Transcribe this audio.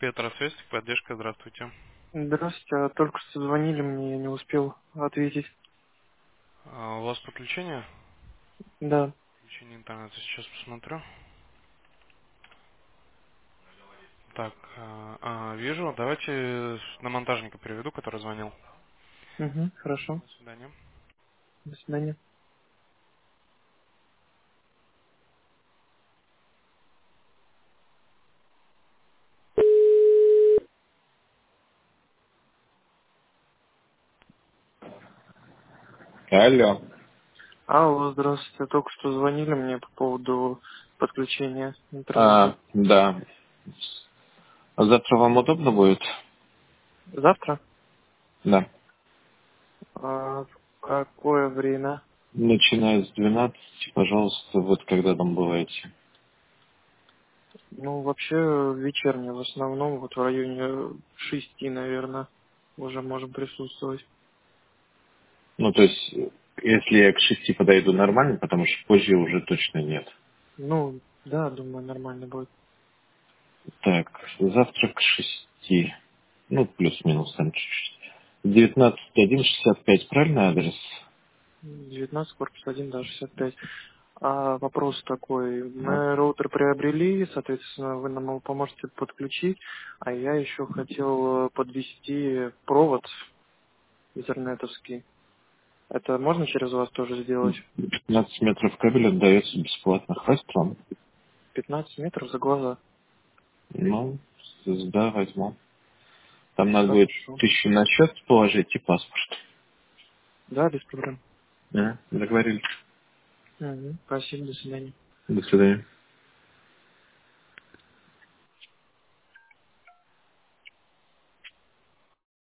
Петра, связь, поддержка, здравствуйте. Здравствуйте, только что звонили мне, я не успел ответить. У вас подключение? Да. Подключение интернета, сейчас посмотрю. Так, вижу, давайте на монтажника переведу, который звонил. Угу, хорошо. До свидания. До свидания. Алло. Алло, здравствуйте, только что звонили мне по поводу подключения интернета. Да. А завтра вам удобно будет? Завтра? Да. А в какое время? Начиная с 12, пожалуйста, вот когда там бываете. Ну, вообще вечернее, в основном, вот в районе 6, наверное, уже можем присутствовать. Ну, то есть, если я к 6 подойду нормально, потому что позже уже точно нет. Ну, да, думаю, нормально будет. Так, завтра к 6. Ну, плюс-минус там чуть-чуть. 19.1.65, правильный адрес? 19, корпус 1, да, 65. А вопрос такой. А? Мы роутер приобрели, соответственно, вы нам его поможете подключить, а я еще хотел подвести провод интернетовский. Это можно через вас тоже сделать? 15 метров кабеля отдается бесплатно. Хватит вам? 15 метров за глаза. Ну, да, возьму. Там надо будет Хорошо. 1000 на счет положить и паспорт. Да, без проблем. Договорились. Мгм. Спасибо, до свидания. До свидания.